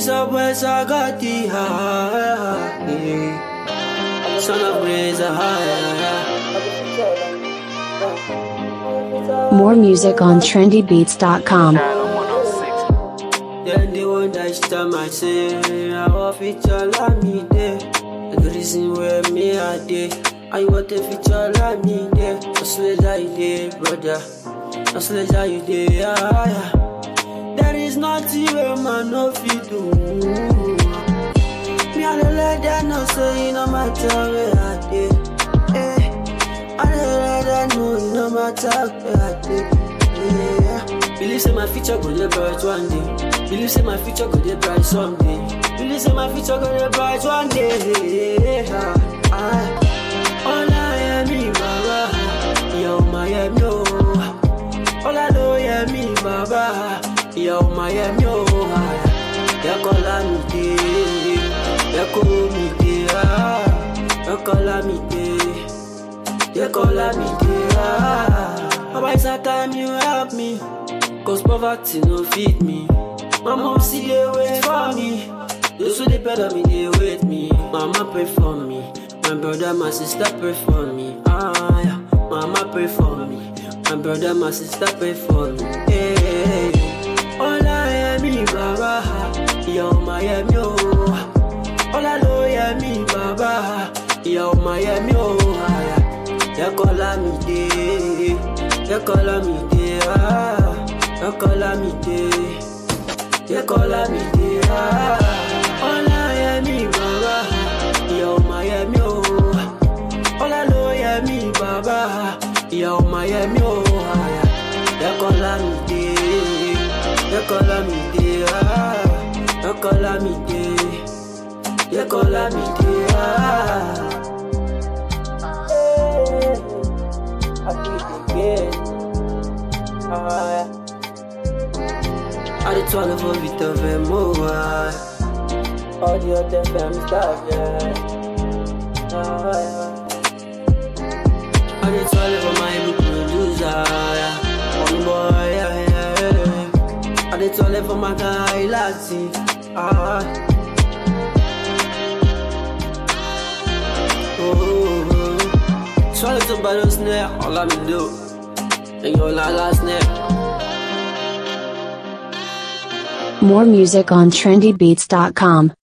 East or west, I got the high. Son of grace, More music on trendybeats.com. Then the one that time I say, I want feature like me there. The reason where me I did, I want a feature like me there. Just let you there, brother. Just let you there, yeah. There is nothing where man no fit do. Me I don't let that no say no matter where I did. I don't let that no matter where I did. Yeah. Believe say my future go dey bright one day. Believe say my future go dey bright someday. Believe say my future go dey bright one day. All I am me, Baba. Yo, my am yo. All I know, yeah, me, Baba. Yo, my am yo. Ya calamity, ya calamity, ya calamity, ya calamity. Baba, it's a time you help me. Cause poverty no feed me. My mom see they wait for me. Those who depend on me, they wait me. Mama pray for me. My brother, my sister pray for me. Yeah. Mama pray for me. My brother, my sister pray for me. Hey. All I am me, Baba. Yo, my am yo. All I know, yeah, me, Baba. Yo, my am yo. Ya calamity, ya calamity, ya calamity, ya calamity. All I am me, Baba. Yo, my am yo. All I know, yeah, me, Baba. Yo, my am yo. Ya calamity, ya calamity, ya calamity, ya calamity. I keep it again. I did 12 for Vita Vemoa. All the other fam stuff, yeah. I did 12 for my book producer, yeah. On boy, yeah. I did 12 for my guy, Lassie. Swallow to battle snare, all I'm do. And your last snare. More music on trendybeats.com.